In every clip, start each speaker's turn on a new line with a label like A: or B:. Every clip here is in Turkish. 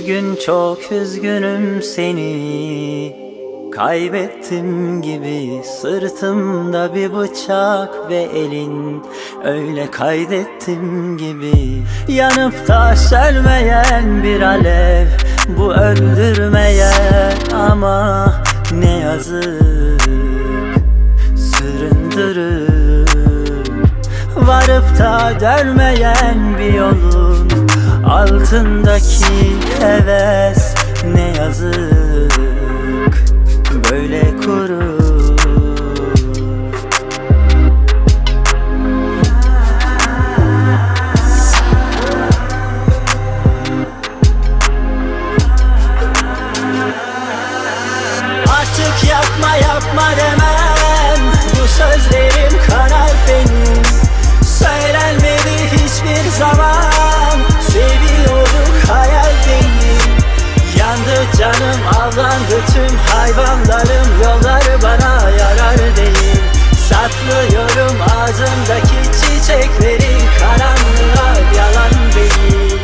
A: Bugün çok üzgünüm, seni kaybettim gibi. Sırtımda bir bıçak ve elin, öyle kaydettim gibi. Yanıp da sönmeyen bir alev, bu öldürmeyen ama ne yazık süründürür. Varıp da dönmeyen bir yolun altındaki heves ne yazık böyle kurur. Artık yapma yapma demem, bu sözlerim karar benim. Söylenmedi hiçbir zaman, seviyorduk hayal değil. Yandı canım, avlandı tüm hayvanlarım, yolları bana yarar değil. Saklıyorum ağzımdaki çiçekleri, karanlığa yalan değil.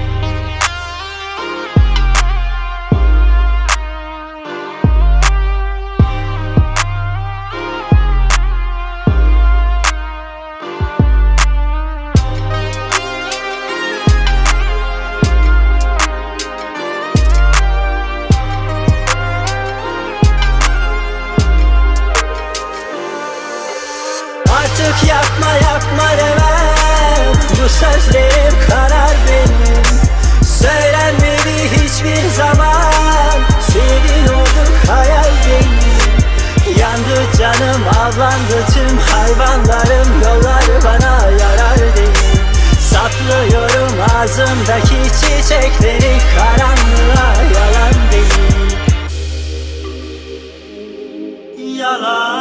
A: Artık yapma yapma demem, bu sözlerim karar benim. Söylenmedi hiçbir zaman, seviyorduk hayal değil. Yandı canım, avlandı tüm hayvanlarım, yolları bana yarar değil. Saklıyorum ağzımdaki çiçekleri, karanlığa yalan değil. Yalan.